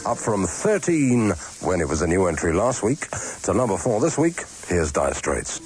up from 13 when it was a new entry last week to number 4 this week. Here's Dire Straits.